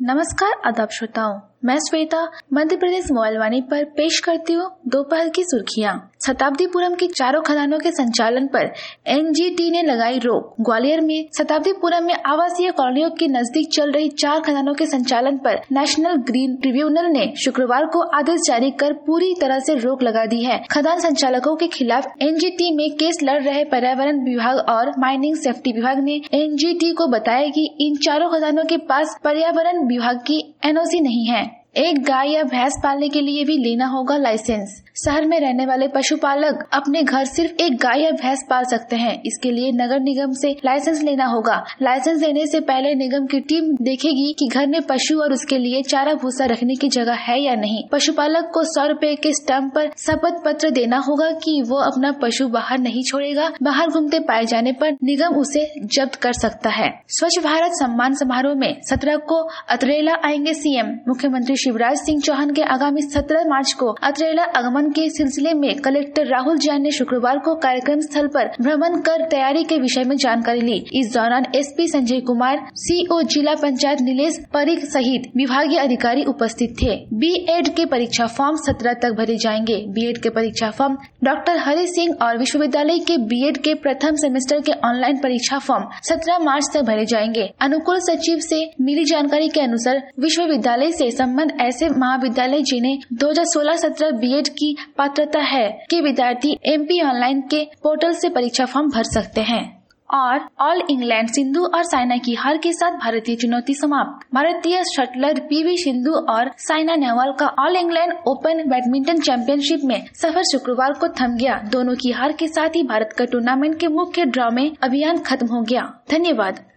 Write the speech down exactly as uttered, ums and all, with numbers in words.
नमस्कार आदाब श्रोताओ, मैं श्वेता मध्य प्रदेश मोबाइल वाणी पर पेश करती हूँ दोपहर की सुर्खियाँ। शताब्दीपुरम की चारों खदानों के संचालन पर एन जी टी ने लगाई रोक। ग्वालियर में शताब्दीपुरम में आवासीय कॉलोनियों के नजदीक चल रही चार खदानों के संचालन पर नेशनल ग्रीन ट्रिब्यूनल ने शुक्रवार को आदेश जारी कर पूरी तरह से रोक लगा दी है। खदान संचालकों के खिलाफ एन जी टी में केस लड़ रहे पर्यावरण विभाग और माइनिंग सेफ्टी विभाग ने एन जी टी को बताया कि इन चारों खदानों के पास पर्यावरण विभाग की एन ओ सी नहीं है। एक गाय या भैंस पालने के लिए भी लेना होगा लाइसेंस। शहर में रहने वाले पशुपालक अपने घर सिर्फ एक गाय या भैंस पाल सकते हैं। इसके लिए नगर निगम से लाइसेंस लेना होगा। लाइसेंस लेने से पहले निगम की टीम देखेगी कि घर में पशु और उसके लिए चारा भूसा रखने की जगह है या नहीं। पशुपालक को सौ रुपए के स्टैम्प पर शपथ पत्र देना होगा कि वो अपना पशु बाहर नहीं छोड़ेगा। बाहर घूमते पाए जाने पर निगम उसे जब्त कर सकता है। स्वच्छ भारत सम्मान समारोह में सत्रह को अतरेला आएंगे सी एम। मुख्यमंत्री शिवराज सिंह चौहान के आगामी सत्रह मार्च को अतरेला आगमन के सिलसिले में कलेक्टर राहुल जैन ने शुक्रवार को कार्यक्रम स्थल पर भ्रमण कर तैयारी के विषय में जानकारी ली। इस दौरान S P Sanjay Kumar, C O जिला पंचायत नीलेश परीख सहित विभागीय अधिकारी उपस्थित थे। बी एड के परीक्षा फॉर्म सत्रह तक भरे जाएंगे। बी एड के परीक्षा फॉर्म डॉक्टर हरि सिंह और विश्वविद्यालय के बी एड के प्रथम सेमेस्टर के ऑनलाइन परीक्षा फॉर्म सत्रह मार्च तक भरे जाएंगे। अनुकुल सचिव से मिली जानकारी के अनुसार विश्वविद्यालय से संबंध ऐसे महाविद्यालय जिन्हें दो हज़ार सोलह सत्रह बी एड की पात्रता है के विद्यार्थी एम पी ऑनलाइन के पोर्टल से परीक्षा फॉर्म भर सकते हैं। और ऑल इंग्लैंड सिंधु और साइना की हार के साथ भारतीय चुनौती समाप्त। भारतीय शटलर पी वी सिंधु और साइना नेहवाल का all England open badminton championship में सफर शुक्रवार को थम गया। दोनों की हार के साथ ही भारत का टूर्नामेंट के मुख्य ड्रॉ में अभियान खत्म हो गया। धन्यवाद।